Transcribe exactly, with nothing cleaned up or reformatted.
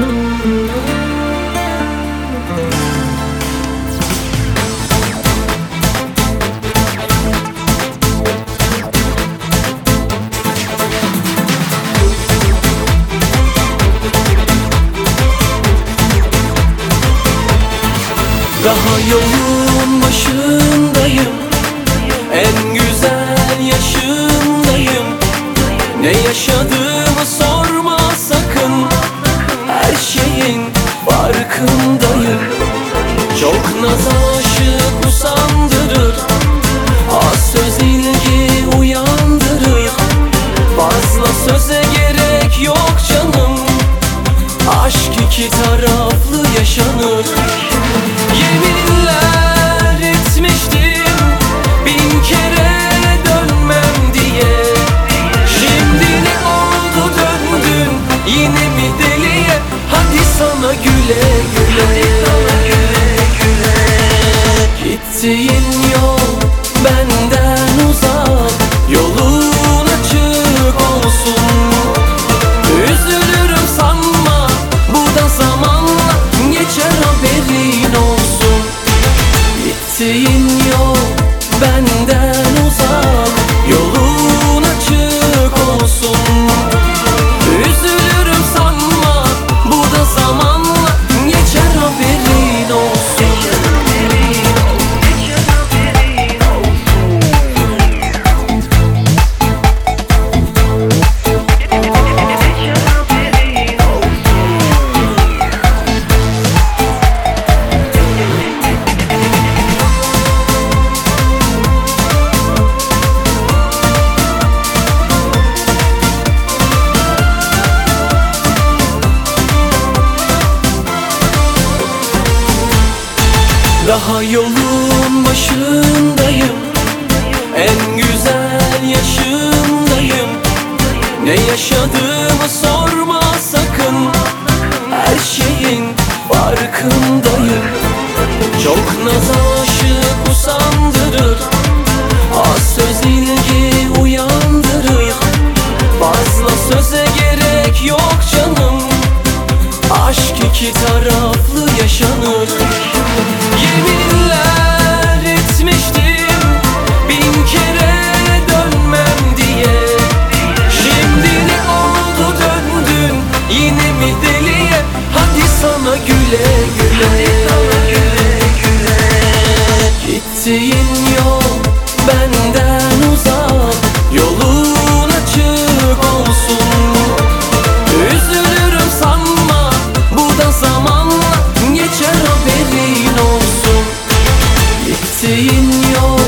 Daha yolun başındayım, en güzel yaşındayım. Ne yaşadığımı sorma sakın, her şeyin farkındayım. Çok naz aşık usandırır, az söz ilgi uyandırır. Fazla söze gerek yok canım, aşk iki taraflı yaşanır. Yeminler etmiştim bin kere dönmem diye. Şimdi ne oldu döndün yine mi deliye? Hadi sana güle güle. Gittiğin yol benden uzak, yolun açık olsun. Üzülürüm sanma, bu da zamanla geçer, haberin olsun. Gittiğin yol benden uzak, yolun açık olsun. Üzülürüm sanma, bu da zamanla geçer, haberin olsun. Daha yolun başındayım, en güzel yaşındayım. Ne yaşadığımı sorma sakın, her şeyin farkındayım. Çok naz aşık usandırır, az söz ilgi uyandırır. Fazla söze gerek yok canım, aşk iki taraflı yaşanır. Yeminler etmiştim bin kere dönmem diye. Şimdi ne oldu döndün yine mi deliye? Hadi sana güle güle. Gittiğin yol benden uzak, yolun açık olsun. Üzülürüm sanma, bu da zamanla geçer, haberin olsun. Gittiğin yol